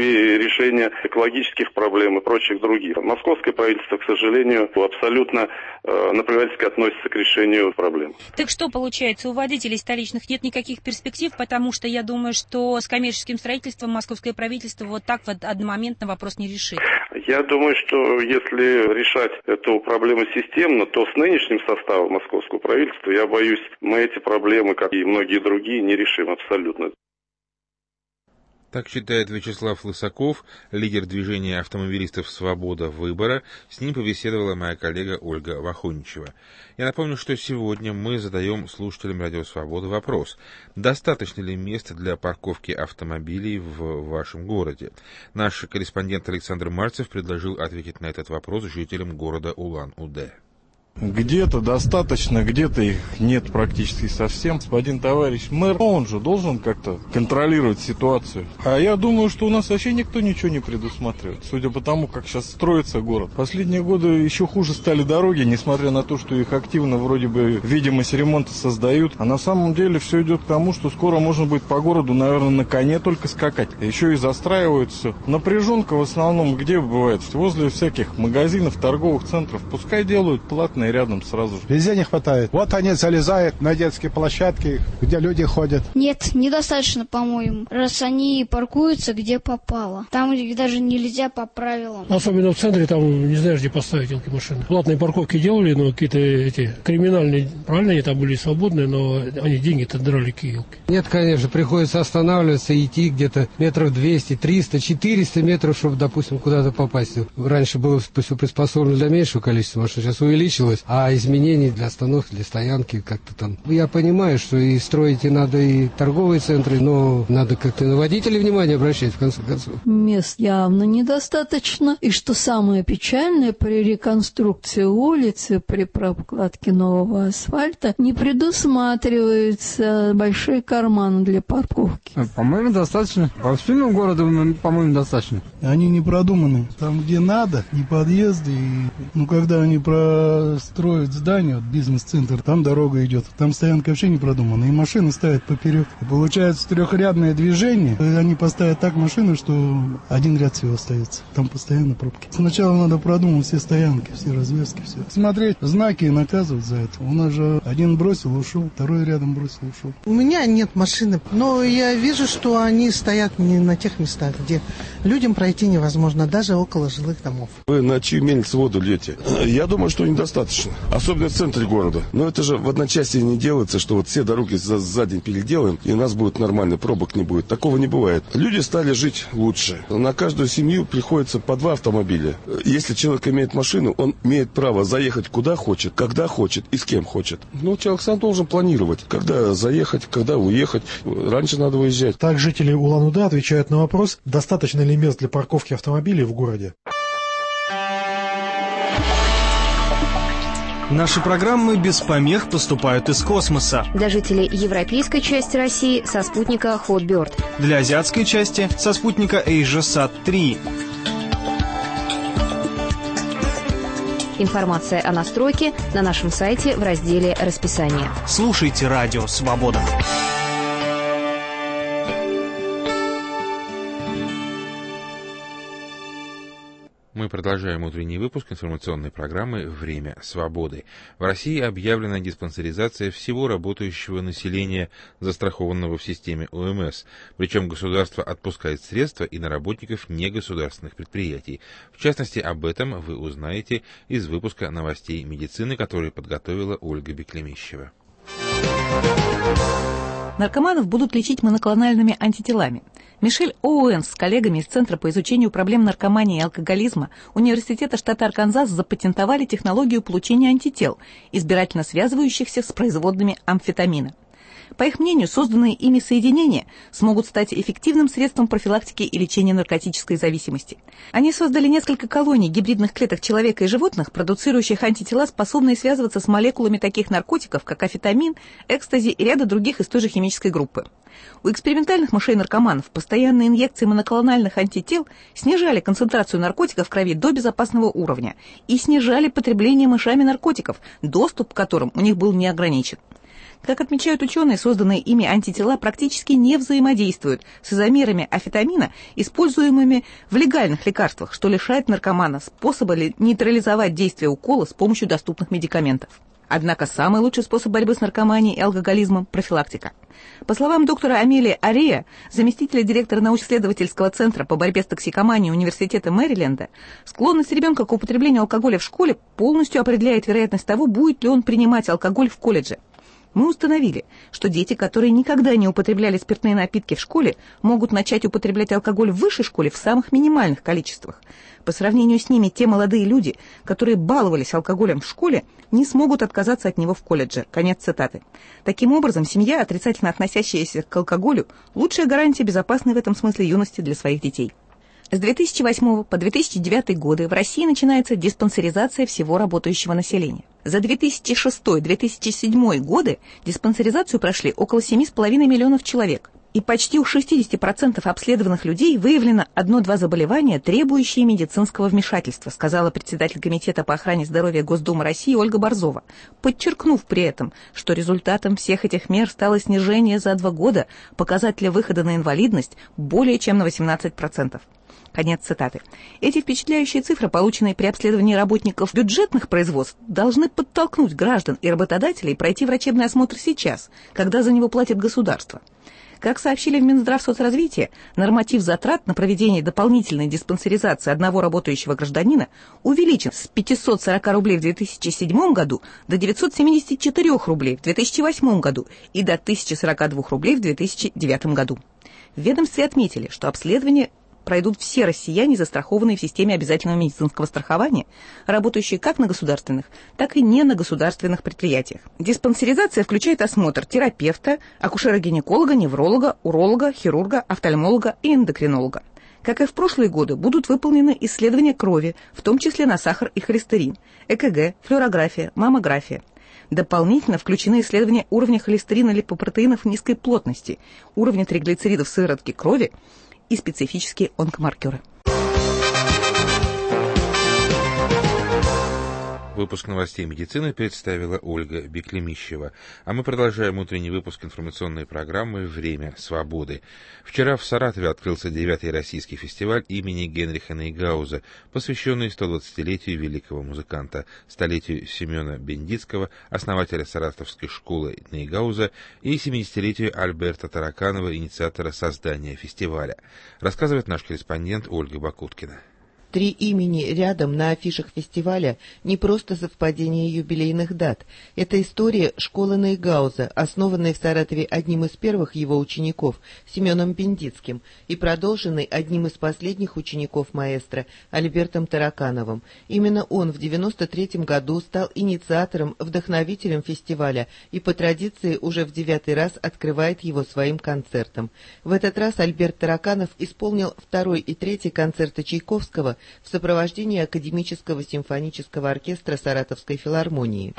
решения экологических проблем и прочих других. Московское правительство, к сожалению, абсолютно э, наплевательски относится к решению проблем. Так что получается, у водителей столичных нет никаких перспектив, потому что я думаю, что с коммерческим строительством московское правительство вот так вот одномоментно вопрос не решит. Я думаю, что если решать эту проблему системно, то с нынешним составом московского правительства, я боюсь, мы эти проблемы, как и многие другие, не решим абсолютно. Так считает Вячеслав Лысаков, лидер движения автомобилистов «Свобода выбора». С ним побеседовала моя коллега Ольга Вахоничева. Я напомню, что сегодня мы задаем слушателям «Радио Свобода» вопрос: достаточно ли места для парковки автомобилей в вашем городе? Наш корреспондент Александр Мальцев предложил ответить на этот вопрос жителям города Улан-Удэ. Где-то достаточно, где-то их нет практически совсем. Господин товарищ мэр, он же должен как-то контролировать ситуацию. А я думаю, что у нас вообще никто ничего не предусматривает. Судя по тому, как сейчас строится город. Последние годы еще хуже стали дороги, несмотря на то, что их активно вроде бы видимость ремонта создают. А на самом деле все идет к тому, что скоро можно будет по городу, наверное, на коне только скакать. Еще и застраивают все. Напряженка в основном где бывает? Возле всяких магазинов, торговых центров. Пускай делают платно рядом сразу же. Везде не хватает. Вот они залезают на детские площадки, где люди ходят. Нет, недостаточно, по-моему. Раз они паркуются, где попало. Там даже нельзя по правилам. Особенно в центре, там не знаешь, где поставить эти машины. Платные парковки делали, но какие-то эти криминальные, правильно, они там были свободные, но они деньги-то драли киелки. Нет, конечно, приходится останавливаться и идти где-то метров двести, триста, четыреста метров, чтобы, допустим, куда-то попасть. Раньше было все приспособлено для меньшего количества машин, сейчас увеличилось. А изменений для остановки, для стоянки как-то там. Я понимаю, что и строить и надо и торговые центры, но надо как-то на водителей внимание обращать, в конце концов. Мест явно недостаточно. И что самое печальное, при реконструкции улицы, при прокладке нового асфальта не предусматриваются большие карманы для парковки. По-моему, достаточно. По всему городу, по-моему, достаточно. Они не продуманы. Там, где надо, и подъезды, и... ну, когда они про строят здание, вот бизнес-центр, там дорога идет, там стоянка вообще не продумана, и машины ставят поперек. И получается трехрядное движение, и они поставят так машины, что один ряд всего остается. Там постоянно пробки. Сначала надо продумать все стоянки, все развязки, все. Смотреть знаки и наказывать за это. У нас же один бросил, ушел, второй рядом бросил, ушел. У меня нет машины, но я вижу, что они стоят не на тех местах, где людям пройти невозможно, даже около жилых домов. Вы на чью мельницу воду льете? Я думаю, что недостаточно. Особенно в центре города. Но это же в одночасье не делается, что вот все дороги за, за день переделаем, и у нас будет нормально, пробок не будет. Такого не бывает. Люди стали жить лучше. На каждую семью приходится по два автомобиля. Если человек имеет машину, он имеет право заехать куда хочет, когда хочет и с кем хочет. Но человек сам должен планировать, когда заехать, когда уехать. Раньше надо выезжать. Так жители Улан-Удэ отвечают на вопрос, достаточно ли мест для парковки автомобилей в городе. Наши программы без помех поступают из космоса. Для жителей европейской части России со спутника Hotbird. Для азиатской части со спутника AsiaSat три. Информация о настройке на нашем сайте в разделе «Расписание». Слушайте радио «Свобода». Мы продолжаем утренний выпуск информационной программы «Время свободы». В России объявлена диспансеризация всего работающего населения, застрахованного в системе О Эм Эс. Причем государство отпускает средства и на работников негосударственных предприятий. В частности, об этом вы узнаете из выпуска новостей медицины, который подготовила Ольга Беклемищева. Наркоманов будут лечить моноклональными антителами. Мишель Оуэнс с коллегами из Центра по изучению проблем наркомании и алкоголизма Университета штата Арканзас запатентовали технологию получения антител, избирательно связывающихся с производными амфетамина. По их мнению, созданные ими соединения смогут стать эффективным средством профилактики и лечения наркотической зависимости. Они создали несколько колоний гибридных клеток человека и животных, продуцирующих антитела, способные связываться с молекулами таких наркотиков, как афетамин, экстази и ряда других из той же химической группы. У экспериментальных мышей-наркоманов постоянные инъекции моноклональных антител снижали концентрацию наркотиков в крови до безопасного уровня и снижали потребление мышами наркотиков, доступ к которым у них был не ограничен. Как отмечают ученые, созданные ими антитела практически не взаимодействуют с изомерами амфетамина, используемыми в легальных лекарствах, что лишает наркомана способа нейтрализовать действие укола с помощью доступных медикаментов. Однако самый лучший способ борьбы с наркоманией и алкоголизмом – профилактика. По словам доктора Амелии Арея, заместителя директора научно-исследовательского центра по борьбе с токсикоманией Университета Мэриленда, склонность ребенка к употреблению алкоголя в школе полностью определяет вероятность того, будет ли он принимать алкоголь в колледже. Мы установили, что дети, которые никогда не употребляли спиртные напитки в школе, могут начать употреблять алкоголь в высшей школе в самых минимальных количествах. По сравнению с ними, те молодые люди, которые баловались алкоголем в школе, не смогут отказаться от него в колледже. Конец цитаты. Таким образом, семья, отрицательно относящаяся к алкоголю, лучшая гарантия безопасной в этом смысле юности для своих детей. С две тысячи восьмого по две тысячи девятый годы в России начинается диспансеризация всего работающего населения. За две тысячи шестой — две тысячи седьмой годы диспансеризацию прошли около семи с половиной миллионов человек. И почти у шестидесяти процентов обследованных людей выявлено одно-два заболевания, требующие медицинского вмешательства, сказала председатель Комитета по охране здоровья Госдумы России Ольга Борзова, подчеркнув при этом, что результатом всех этих мер стало снижение за два года показателя выхода на инвалидность более чем на восемнадцать процентов. Конец цитаты. Эти впечатляющие цифры, полученные при обследовании работников бюджетных производств, должны подтолкнуть граждан и работодателей пройти врачебный осмотр сейчас, когда за него платит государство. Как сообщили в Минздравсоцразвития, норматив затрат на проведение дополнительной диспансеризации одного работающего гражданина увеличен с пятисот сорока рублей в две тысячи седьмом году до девятисот семидесяти четырёх рублей в две тысячи восьмом году и до тысячи сорока двух рублей в две тысячи девятом году. В ведомстве отметили, что обследование пройдут все россияне, застрахованные в системе обязательного медицинского страхования, работающие как на государственных, так и не на государственных предприятиях. Диспансеризация включает осмотр терапевта, акушера-гинеколога, невролога, уролога, хирурга, офтальмолога и эндокринолога. Как и в прошлые годы, будут выполнены исследования крови, в том числе на сахар и холестерин, ЭКГ, флюорография, маммография. Дополнительно включены исследования уровня холестерина, липопротеинов низкой плотности, уровня триглицеридов в сыворотке крови и специфические онкомаркеры. Выпуск новостей медицины представила Ольга Беклемищева. А мы продолжаем утренний выпуск информационной программы «Время свободы». Вчера в Саратове открылся девятый российский фестиваль имени Генриха Нейгауза, посвященный стодвадцатилетию великого музыканта, столетию Семена Бендицкого, основателя Саратовской школы Нейгауза, и семидесятилетию Альберта Тараканова, инициатора создания фестиваля. Рассказывает наш корреспондент Ольга Бакуткина. Три имени рядом на афишах фестиваля не просто совпадение юбилейных дат. Это история школы Нейгауза, основанной в Саратове одним из первых его учеников, Семеном Бендицким, и продолженной одним из последних учеников маэстро, Альбертом Таракановым. Именно он в девяносто третьем году стал инициатором, вдохновителем фестиваля и по традиции уже в девятый раз открывает его своим концертом. В этот раз Альберт Тараканов исполнил второй и третий концерты Чайковского в сопровождении Академического симфонического оркестра Саратовской филармонии.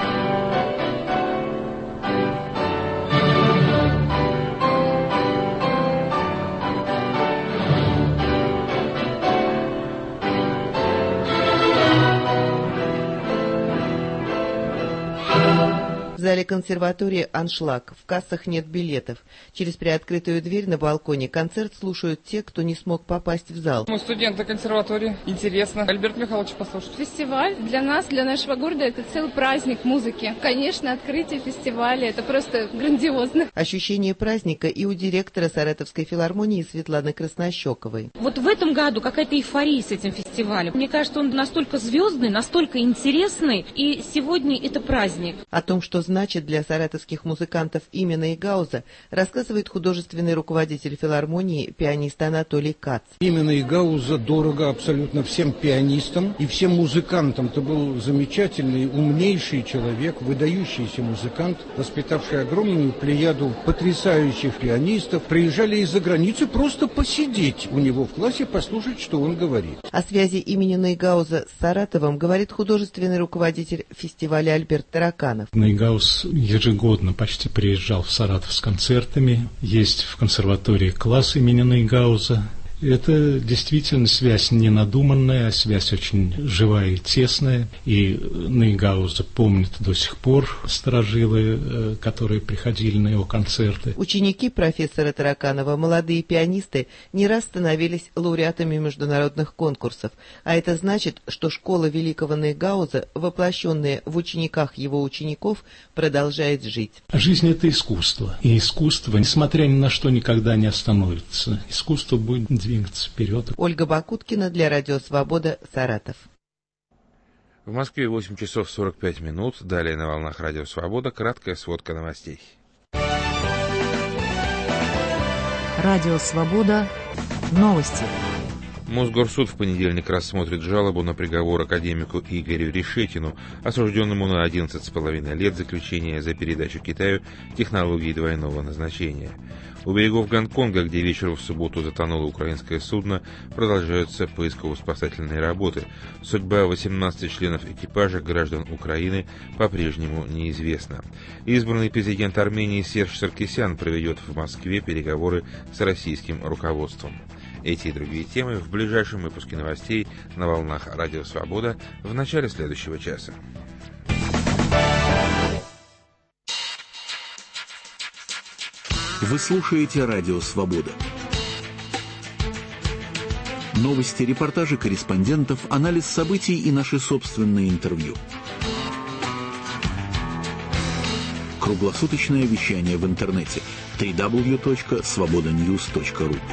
В зале консерватории «Аншлаг». В кассах нет билетов. Через приоткрытую дверь на балконе концерт слушают те, кто не смог попасть в зал. Мы студенты консерватории. Интересно. Альберт Михайлович послушать. Фестиваль для нас, для нашего города, это целый праздник музыки. Конечно, открытие фестиваля, это просто грандиозно. Ощущение праздника и у директора Саратовской филармонии Светланы Краснощековой. Вот в этом году какая-то эйфория с этим фестивалем. Мне кажется, он настолько звездный, настолько интересный, и сегодня это праздник. О том, что значит для саратовских музыкантов имя Нейгауза, рассказывает художественный руководитель филармонии, пианист Анатолий Кац. Имя Нейгауза дорого абсолютно всем пианистам и всем музыкантам. Это был замечательный, умнейший человек, выдающийся музыкант, воспитавший огромную плеяду потрясающих пианистов. Приезжали из-за границы просто посидеть у него в классе, послушать, что он говорит. О связи имени Нейгауза с Саратовом говорит художественный руководитель фестиваля Альберт Тараканов. Нейгауз ежегодно почти приезжал в Саратов с концертами. Есть в консерватории класс имени Нейгауза. Это действительно связь не надуманная, а связь очень живая и тесная. И Нейгауза помнят до сих пор старожилы, которые приходили на его концерты. Ученики профессора Тараканова, молодые пианисты, не раз становились лауреатами международных конкурсов, а это значит, что школа великого Нейгауза, воплощенная в учениках его учеников, продолжает жить. Жизнь — это искусство. И искусство, несмотря ни на что, никогда не остановится. Искусство будет двигаться вперед. Ольга Бакуткина для Радио Свобода, Саратов. В Москве восемь часов сорок пять минут. Далее на волнах Радио Свобода краткая сводка новостей. Радио Свобода. Новости. Мосгорсуд в понедельник рассмотрит жалобу на приговор академику Игорю Решетину, осужденному на одиннадцать с половиной лет заключения за передачу Китаю технологий двойного назначения. У берегов Гонконга, где вечером в субботу затонуло украинское судно, продолжаются поисково-спасательные работы. Судьба восемнадцати членов экипажа, граждан Украины, по-прежнему неизвестна. Избранный президент Армении Серж Саркисян проведет в Москве переговоры с российским руководством. Эти и другие темы в ближайшем выпуске новостей на волнах Радио Свобода в начале следующего часа. Вы слушаете Радио Свобода. Новости, репортажи корреспондентов, анализ событий и наши собственные интервью. Круглосуточное вещание в интернете дабл ю дабл ю дабл ю точка свобода ньюс точка ру.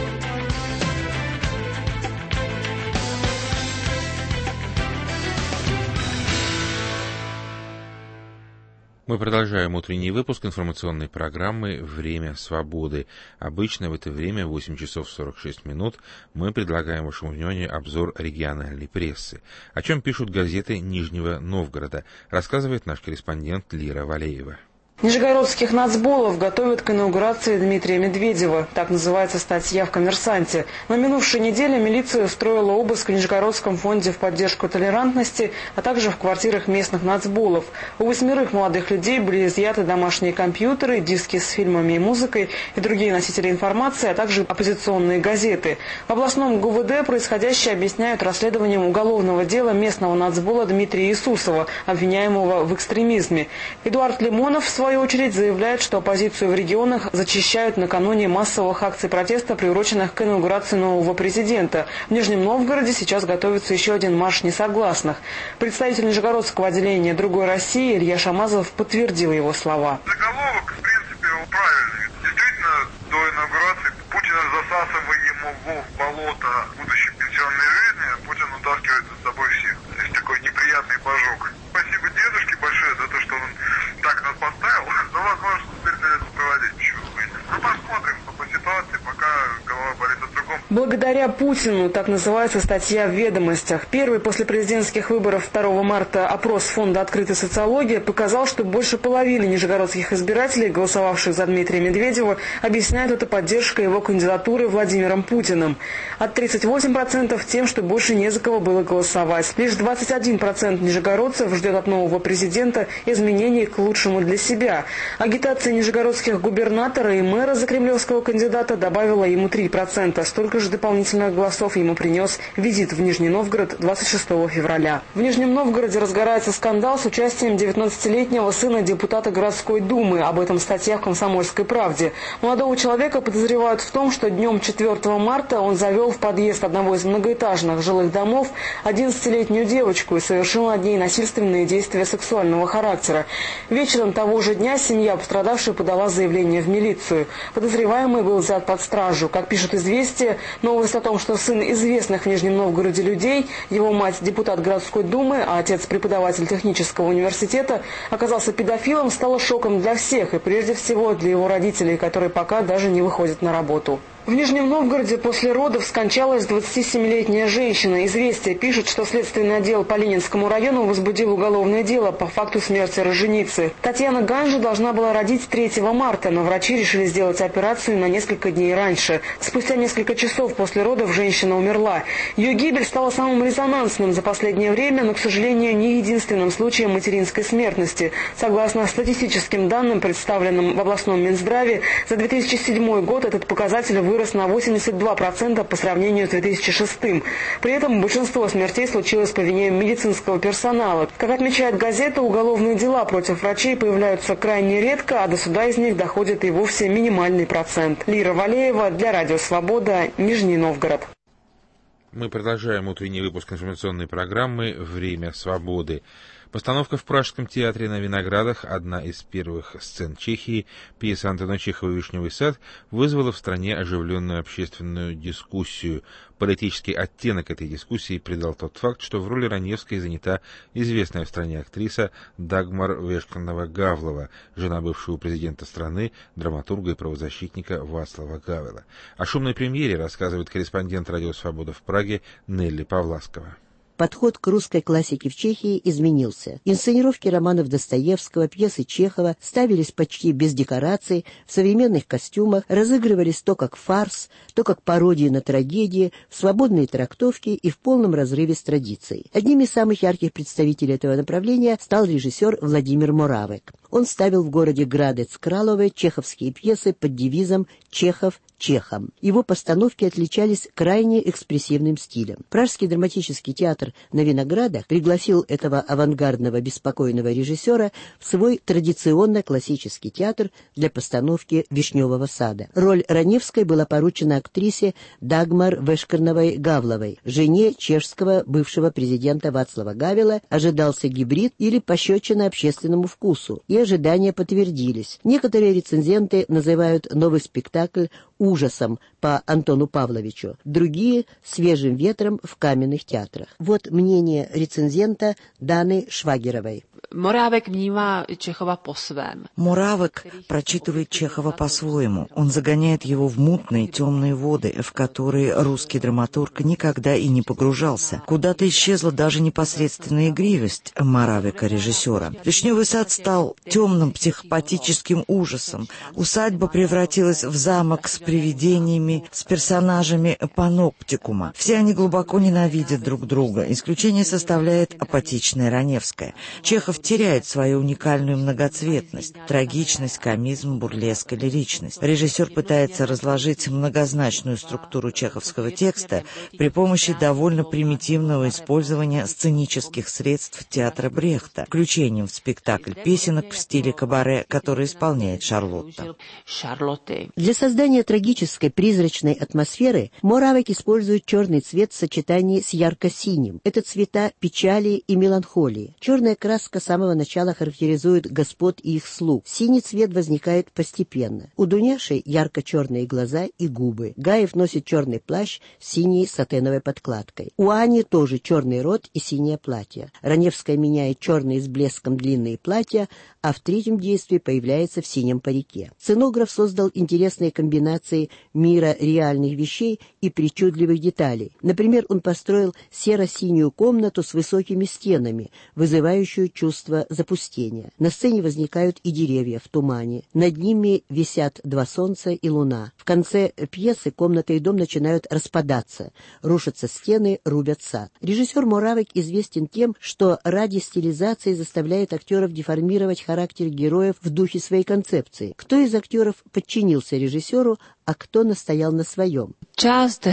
Мы продолжаем утренний выпуск информационной программы «Время свободы». Обычно в это время, восемь часов сорок шесть минут, мы предлагаем вашему вниманию обзор региональной прессы. О чем пишут газеты Нижнего Новгорода, рассказывает наш корреспондент Лира Валеева. Нижегородских нацболов готовят к инаугурации Дмитрия Медведева. Так называется статья в «Коммерсанте». На минувшей неделе милиция устроила обыск в Нижегородском фонде в поддержку толерантности, а также в квартирах местных нацболов. У восьмерых молодых людей были изъяты домашние компьютеры, диски с фильмами и музыкой и другие носители информации, а также оппозиционные газеты. В областном ГУВД происходящее объясняют расследованием уголовного дела местного нацбола Дмитрия Иисусова, обвиняемого в экстремизме. Эдуард Лимонов, в свою В свою очередь заявляет, что оппозицию в регионах зачищают накануне массовых акций протеста, приуроченных к инаугурации нового президента. В Нижнем Новгороде сейчас готовится еще один марш несогласных. Представитель Нижегородского отделения «Другой России» Илья Шамазов подтвердил его слова. Заголовок, в принципе, правильный. Действительно, до инаугурации Путина засасываем его в болото будущей пенсионной жизни, а Путин утаскивает за собой всех. То есть такой неприятный божок. Спасибо дедушке большое за то, что он так нас поставил. Но возможно, теперь придется проводить еще. Ну, посмотрим по ситуации, пока голова болит о другом. Благодаря Путину, так называется статья в «Ведомостях». Первый после президентских выборов второго марта опрос фонда «Открытая социология» показал, что больше половины нижегородских избирателей, голосовавших за Дмитрия Медведева, объясняют это поддержкой его кандидатуры Владимиром Путиным. От тридцати восьми процентов тем, что больше не за кого было голосовать. Лишь двадцать один процент нижегородцев ждет от нового президента изменений к лучшему для себя. Агитация нижегородских губернатора и мэра за кремлевского кандидата добавила ему три процента. Столько же дополнительных голосов ему принес визит в Нижний Новгород двадцать шестого февраля. В Нижнем Новгороде разгорается скандал с участием девятнадцатилетнего сына депутата городской думы. Об этом статья в «Комсомольской правде». Молодого человека подозревают в том, что днем четвёртого марта он завел в подъезд одного из многоэтажных жилых домов одиннадцатилетнюю девочку и совершил над ней насильственные действия сексуального характера. Вечером того же дня семья пострадавшей подала заявление в милицию. Подозреваемый был взят под стражу. Как пишут «Известия», новость о том, что сын известных в Нижнем Новгороде людей, его мать депутат городской думы, а отец преподаватель технического университета, оказался педофилом, стала шоком для всех и прежде всего для его родителей, которые пока даже не выходят на работу. В Нижнем Новгороде после родов скончалась двадцатисемилетняя женщина. «Известия» пишет, что следственный отдел по Ленинскому району возбудил уголовное дело по факту смерти роженицы. Татьяна Ганжи должна была родить третьего марта, но врачи решили сделать операцию на несколько дней раньше. Спустя несколько часов после родов женщина умерла. Ее гибель стала самым резонансным за последнее время, но, к сожалению, не единственным случаем материнской смертности. Согласно статистическим данным, представленным в областном Минздраве, за две тысячи седьмой год этот показатель вырос на восемьдесят два процента по сравнению с две тысячи шестым. При этом большинство смертей случилось по вине медицинского персонала. Как отмечает газета, уголовные дела против врачей появляются крайне редко, а до суда из них доходит и вовсе минимальный процент. Лира Валеева для Радио Свобода, Нижний Новгород. Мы продолжаем утренний выпуск информационной программы «Время свободы». Постановка в Пражском театре на Виноградах, одна из первых сцен Чехии, пьеса Антона Чехова «Вишневый сад», вызвала в стране оживленную общественную дискуссию. Политический оттенок этой дискуссии придал тот факт, что в роли Раневской занята известная в стране актриса Дагмар Вешканова-Гавлова, жена бывшего президента страны, драматурга и правозащитника Вацлава Гавела. О шумной премьере рассказывает корреспондент «Радио Свобода» в Праге Нелли Павласкова. Подход к русской классике в Чехии изменился. Инсценировки романов Достоевского, пьесы Чехова ставились почти без декораций, в современных костюмах, разыгрывались то как фарс, то как пародии на трагедии, в свободной трактовке и в полном разрыве с традицией. Одним из самых ярких представителей этого направления стал режиссер Владимир Моравек. Он ставил в городе Градец-Кралове чеховские пьесы под девизом «Чехов Чехом». Его постановки отличались крайне экспрессивным стилем. Пражский драматический театр на Виноградах пригласил этого авангардного беспокойного режиссера в свой традиционно классический театр для постановки «Вишневого сада». Роль Раневской была поручена актрисе Дагмар Вешкановой-Гавловой, жене чешского бывшего президента Вацлава Гавела. Ожидался гибрид или пощечина общественному вкусу, и ожидания подтвердились. Некоторые рецензенты называют новый спектакль ужасом по Антону Павловичу, другие — свежим ветром в каменных театрах. Вот мнение рецензента Даны Швагеровой. Моравек внима Чехова по-своему. Моравек прочитывает Чехова по-своему. Он загоняет его в мутные темные воды, в которые русский драматург никогда и не погружался. Куда-то исчезла даже непосредственная игривость Моравека, режиссера. «Вишневый сад» стал темным психопатическим ужасом. Усадьба превратилась в замок с привидениями, с персонажами паноптикума. Все они глубоко ненавидят друг друга. Исключение составляет апатичная Раневская. Чехов теряет свою уникальную многоцветность, трагичность, комизм, бурлеск и лиричность. Режиссер пытается разложить многозначную структуру чеховского текста при помощи довольно примитивного использования сценических средств театра Брехта, включением в спектакль песенок в стиле кабаре, который исполняет Шарлотта. Для создания трагической призрачной атмосферы Моравек использует черный цвет в сочетании с ярко-синим. Это цвета печали и меланхолии. Черная краска с самого начала характеризует господ и их слуг. Синий цвет возникает постепенно. У Дуняши ярко-черные глаза и губы. Гаев носит черный плащ с синей сатеновой подкладкой. У Ани тоже черный рот и синее платье. Раневская меняет черные с блеском длинные платья, а в третьем действии появляется в синем парике. Сценограф создал интересные комбинации мира реальных вещей и причудливых деталей. Например, он построил серо-синюю комнату с высокими стенами, вызывающую чувство запустения. На сцене возникают и деревья в тумане. Над ними висят два солнца и луна. В конце пьесы комната и дом начинают распадаться. Рушатся стены, рубят сад. Режиссер Моравек известен тем, что ради стилизации заставляет актеров деформировать характер героев в духе своей концепции. Кто из актеров подчинился режиссеру, а кто настоял на своем? Часть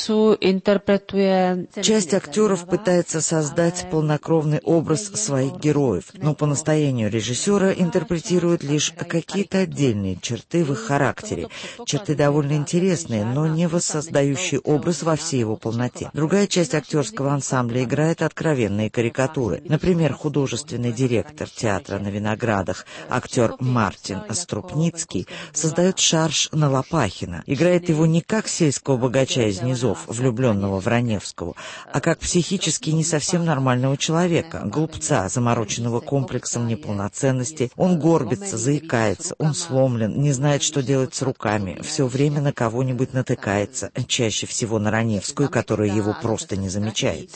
актеров пытается создать полнокровный образ своих героев, но по настоянию режиссера интерпретируют лишь какие-то отдельные черты в их характере. Черты довольно интересные, но не воссоздающие образ во всей его полноте. Другая часть актерского ансамбля играет откровенные карикатуры. Например, художественный директор театра на Виноградах, актер Мартин Струпницкий, создает шарж на Лопахина. Играет его не как сельского богача из низов, влюбленного в Раневскую, а как психически не совсем нормального человека, глупца, замороченного комплексом неполноценности. Он горбится, заикается, он сломлен, не знает, что делать с руками, все время на кого-нибудь натыкается, чаще всего на Раневскую, которая его просто не замечает.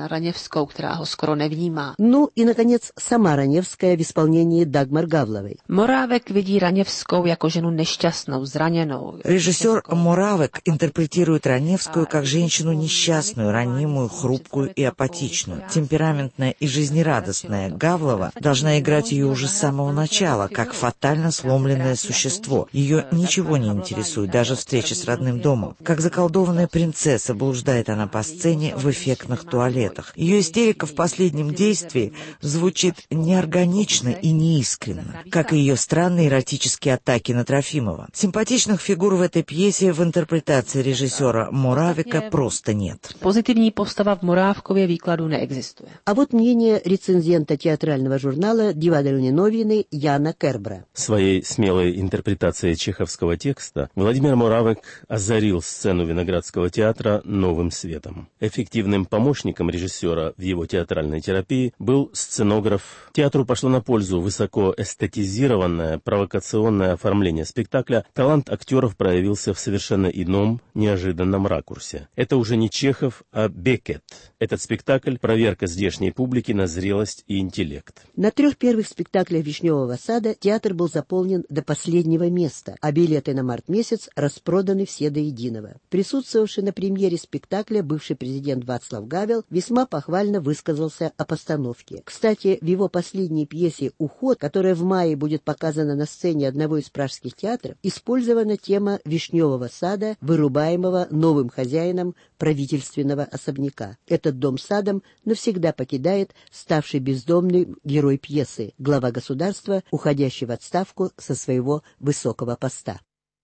Ну и, наконец, сама Раневская в исполнении Дагмар Гавловой. Моравек видит Раневскую как жену несчастную, зраненную. Режиссер Моравек интерпретирует интерпретирует Раневскую как женщину несчастную, ранимую, хрупкую и апатичную. Темпераментная и жизнерадостная Гавлова должна играть ее уже с самого начала, как фатально сломленное существо. Ее ничего не интересует, даже встреча с родным домом. Как заколдованная принцесса блуждает она по сцене в эффектных туалетах. Ее истерика в последнем действии звучит неорганично и неискренно, как и ее странные эротические атаки на Трофимова. Симпатичных фигур в этой пьесе в интерпретации режиссера Моравика просто нет. Позитивní postava v Morávkově výkladu neexistuje. А вот мнение рецензента театрального журнала «Дивадельные новины» Яна Кербра. Своей смелой интерпретацией чеховского текста Владимир Моравик озарил сцену Виноградского театра новым светом. Эффективным помощником режиссера в его театральной терапии был сценограф. Театру пошло на пользу высоко эстетизированное провокационное оформление спектакля. Талант актеров проявился в совершенно ином, неожиданном ракурсе. Это уже не Чехов, а Беккет. Этот спектакль — проверка здешней публики на зрелость и интеллект. На трех первых спектаклях «Вишневого сада» театр был заполнен до последнего места, а билеты на март месяц распроданы все до единого. Присутствовавший на премьере спектакля бывший президент Вацлав Гавел весьма похвально высказался о постановке. Кстати, в его последней пьесе «Уход», которая в мае будет показана на сцене одного из пражских театров, использована тема Вишневого сада, вырубаемого новым хозяином правительственного особняка. Этот дом садом навсегда покидает ставший бездомным герой пьесы, глава государства, уходящий в отставку со своего высокого поста.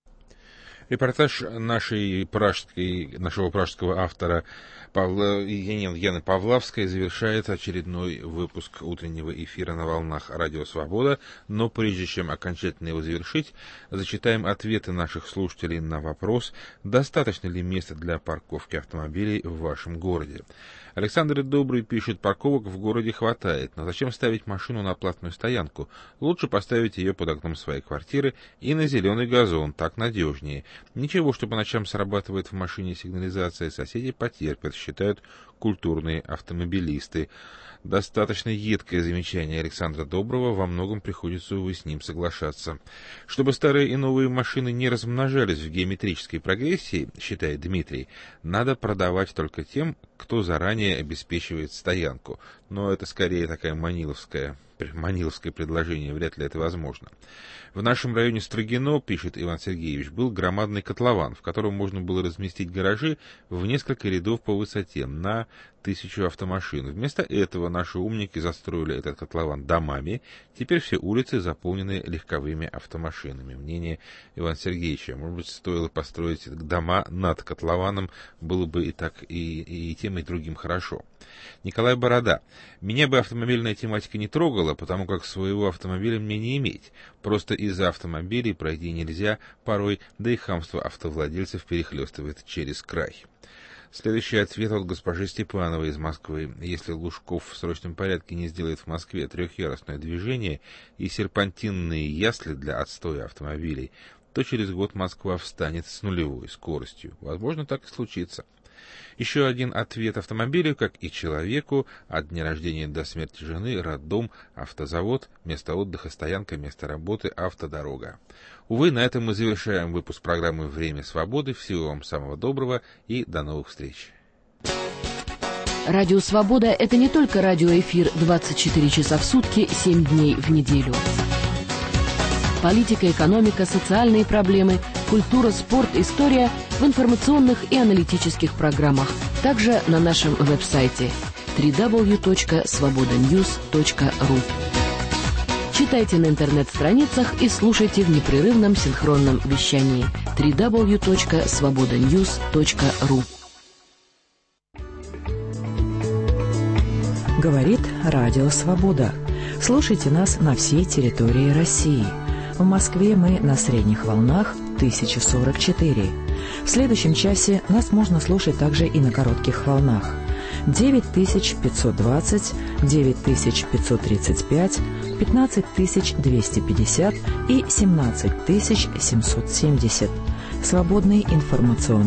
Репортаж нашей пражской, нашего пражского автора Павла, Яны Павлавской завершает очередной выпуск утреннего эфира на волнах Радио Свобода, но прежде чем окончательно его завершить, зачитаем ответы наших слушателей на вопрос, достаточно ли места для парковки автомобилей в вашем городе. Александр Добрый пишет: парковок в городе хватает, но зачем ставить машину на платную стоянку? Лучше поставить ее под окном своей квартиры и на зеленый газон, так надежнее. Ничего, что по ночам срабатывает в машине сигнализация, соседи потерпят, считают культурные автомобилисты. Достаточно едкое замечание Александра Доброго, во многом приходится, увы, с ним соглашаться. Чтобы старые и новые машины не размножались в геометрической прогрессии, считает Дмитрий, надо продавать только тем, кто заранее обеспечивает стоянку. Но это скорее такая маниловская, маниловское предложение, вряд ли это возможно. В нашем районе Строгино, пишет Иван Сергеевич, был громадный котлован, в котором можно было разместить гаражи в несколько рядов по высоте на тысячу автомашин. Вместо этого наши умники застроили этот котлован домами. Теперь все улицы заполнены легковыми автомашинами. Мнение Ивана Сергеевича: может быть, стоило построить дома над котлованом, было бы и так, и, и тем, и другим хорошо. Николай Борода: меня бы автомобильная тематика не трогала, потому как своего автомобиля мне не иметь. Просто из-за автомобилей пройти нельзя порой, да и хамство автовладельцев перехлестывает через край. Следующий ответ от госпожи Степановой из Москвы. Если Лужков в срочном порядке не сделает в Москве трехъярусное движение и серпантинные ясли для отстоя автомобилей, то через год Москва встанет с нулевой скоростью. Возможно, так и случится. Еще один ответ: автомобилю, как и человеку, от дня рождения до смерти жены, роддом, автозавод, место отдыха, стоянка, место работы, автодорога. Увы, на этом мы завершаем выпуск программы «Время свободы». Всего вам самого доброго и до новых встреч. Радио «Свобода» — это не только радиоэфир двадцать четыре часа в сутки, семь дней в неделю. Политика, экономика, социальные проблемы, культура, спорт, история в информационных и аналитических программах. Также на нашем веб-сайте дабл ю дабл ю дабл ю точка свобода ньюс точка ру. Читайте на интернет-страницах и слушайте в непрерывном синхронном вещании дабл ю дабл ю дабл ю точка свобода ньюс точка ру. Говорит Радио Свобода. Слушайте нас на всей территории России. В Москве мы на средних волнах тысяча сорок четыре. В следующем часе нас можно слушать также и на коротких волнах. девять тысяч пятьсот двадцать, девять тысяч пятьсот тридцать пять, пятнадцать тысяч двести пятьдесят и семнадцать тысяч семьсот семьдесят. Свободный информационный